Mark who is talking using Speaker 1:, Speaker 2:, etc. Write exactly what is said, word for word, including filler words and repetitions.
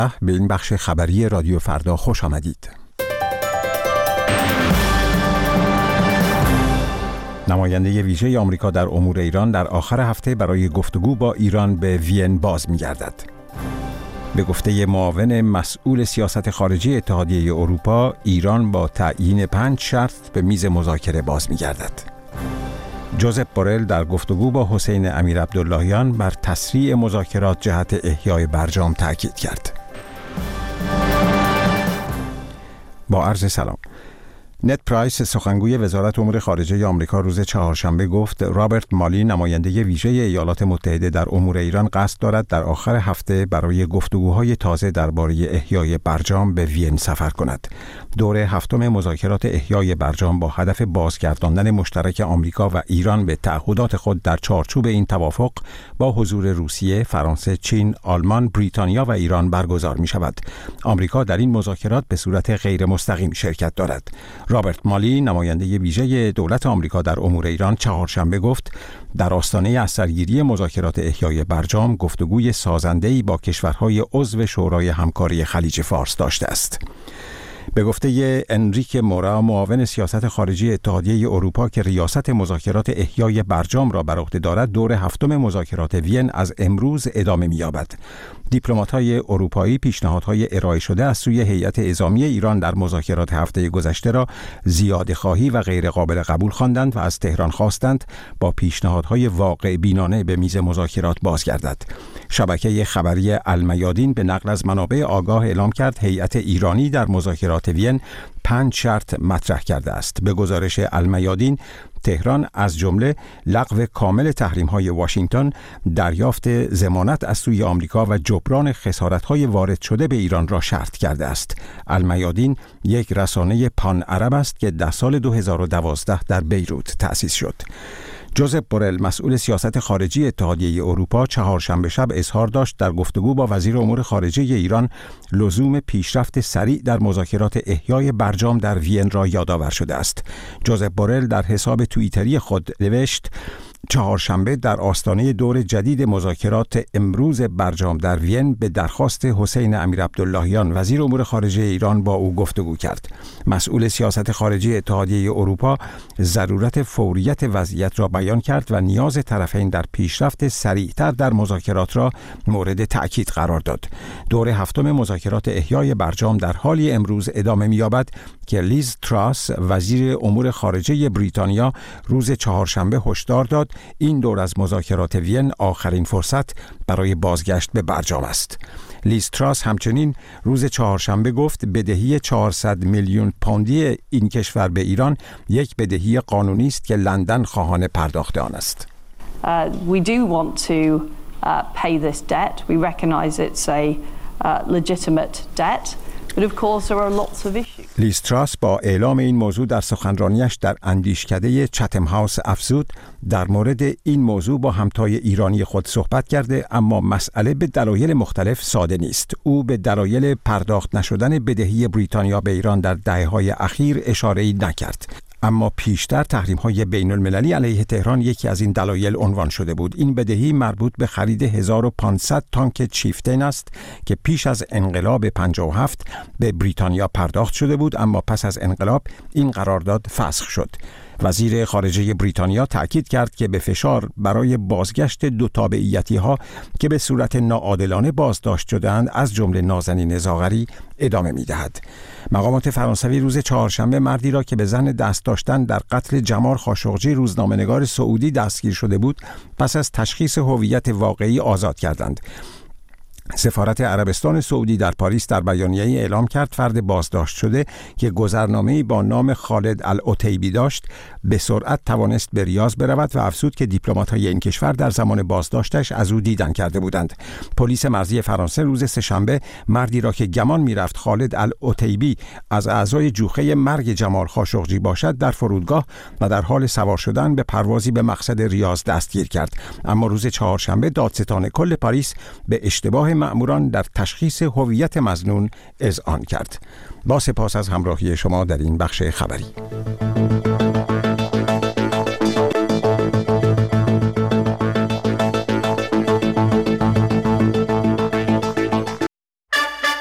Speaker 1: به این بخش خبری رادیو فردا خوش آمدید. نماینده ویژه آمریکا در امور ایران در آخر هفته برای گفتگو با ایران به وین باز می‌گردد. به گفته معاون مسئول سیاست خارجی اتحادیه اروپا، ایران با تعیین پنج شرط به میز مذاکره باز می‌گردد. جوزپ بورل در گفتگو با حسین امیرعبداللهیان بر تسریع مذاکرات جهت احیای برجام تاکید کرد. با عرض سلام. نت پرایس سخنگوی وزارت امور خارجه آمریکا روز چهارشنبه گفت رابرت مالی نماینده ویژه ایالات متحده در امور ایران قصد دارد در آخر هفته برای گفتگوهای تازه درباره احیای برجام به وین سفر کند. دور هفتم مذاکرات احیای برجام با هدف بازگرداندن مشترک آمریکا و ایران به تعهدات خود در چارچوب این توافق با حضور روسیه، فرانسه، چین، آلمان، بریتانیا و ایران برگزار می شود. آمریکا در این مذاکرات به صورت غیر مستقیم شرکت دارد. رابرت مالی نماینده ویژه دولت آمریکا در امور ایران چهارشنبه گفت در آستانه از سرگیری مذاکرات احیای برجام گفتگوی سازنده‌ای با کشورهای عضو شورای همکاری خلیج فارس داشته است. به گفته انریک مورا معاون سیاست خارجی اتحادیه اروپا که ریاست مذاکرات احیای برجام را بر عهده دارد، دور هفتم مذاکرات وین از امروز ادامه می‌یابد. دیپلمات‌های اروپایی پیشنهادهای ارائه شده از سوی هیئت اعزامی ایران در مذاکرات هفته گذشته را زیاده‌خواهی و غیر قابل قبول خواندند و از تهران خواستند با پیشنهادهای واقع بینانه به میز مذاکرات بازگردد. شبکه خبری المیادین به نقل از منابع آگاه اعلام کرد هیئت ایرانی در مذاکرات وین پنج شرط مطرح کرده است. به گزارش المیادین، تهران از جمله لغو کامل تحریم‌های واشنگتن، دریافت ضمانت از سوی آمریکا و جبران خسارت‌های وارد شده به ایران را شرط کرده است. المیادین یک رسانه پان عرب است که در سال دو هزار و دوازده در بیروت تأسیس شد. جوزپ بورل مسئول سیاست خارجی اتحادیه اروپا چهارشنبه شب اظهار داشت در گفتگو با وزیر امور خارجه ایران لزوم پیشرفت سریع در مذاکرات احیای برجام در وین را یادآور شده است. جوزپ بورل در حساب توییتری خود نوشت چهارشنبه در آستانه دور جدید مذاکرات امروز برجام در وین به درخواست حسین امیرعبداللهیان وزیر امور خارجه ایران با او گفتگو کرد. مسئول سیاست خارجی اتحادیه اروپا ضرورت فوریت وضعیت را بیان کرد و نیاز طرفین در پیشرفت سریعتر در مذاکرات را مورد تأکید قرار داد. دور هفتم مذاکرات احیای برجام در حالی امروز ادامه می‌یابد که لیز تراس وزیر امور خارجه بریتانیا روز چهارشنبه هشدار داد این دور از مذاکرات وین آخرین فرصت برای بازگشت به برجام است. لیز تراس همچنین روز چهارشنبه گفت بدهی چهارصد میلیون پوندی این کشور به ایران یک بدهی قانونی است که لندن خواهان پرداخت آن است.
Speaker 2: Uh, we do want to uh, pay this debt. We recognize it's a uh, legitimate debt. But of course there are lots of issues.
Speaker 1: لیز تراس با اعلام این موضوع در سخنرانیش در اندیشکده چتم هاوس افزود در مورد این موضوع با همتای ایرانی خود صحبت کرده، اما مسئله به دلایل مختلف ساده نیست. او به دلایل پرداخت نشدن بدهی بریتانیا به ایران در دهه‌های اخیر اشاره‌ای نکرد. اما پیشتر تحریم‌های بین‌المللی علیه تهران یکی از این دلایل عنوان شده بود. این بدهی مربوط به خرید هزار و پانصد تانک چیفتین است که پیش از انقلاب پنجاه و هفت به بریتانیا پرداخت شده بود، اما پس از انقلاب این قرارداد فسخ شد. وزیر خارجه بریتانیا تأکید کرد که به فشار برای بازگشت دو تابعیتی‌ها که به صورت ناعادلانه بازداشت شدند از جمله نازنین زاغری ادامه می‌دهد. مقامات فرانسوی روز چهارشنبه مردی را که به ظن دست داشتن در قتل جمال خاشقجی روزنامه‌نگار سعودی دستگیر شده بود پس از تشخیص هویت واقعی آزاد کردند. سفارت عربستان سعودی در پاریس در بیانیه‌ای اعلام کرد فرد بازداشت شده که گذرنامه‌ای با نام خالد العتیبی داشت به سرعت توانست به ریاض برود و افزود که دیپلمات‌های این کشور در زمان بازداشتش از او دیدن کرده بودند. پلیس مرزی فرانسه روز سه‌شنبه مردی را که گمان می‌رفت خالد العتیبی از اعضای جوخه مرگ جمال خاشقجی باشد در فرودگاه و در حال سوار شدن به پروازی به مقصد ریاض دستگیر کرد. اما روز چهارشنبه دادستان کل پاریس به اشتباه مأموران در تشخیص هویت مظنون اذعان کرد. با سپاس از همراهی شما در این بخش خبری.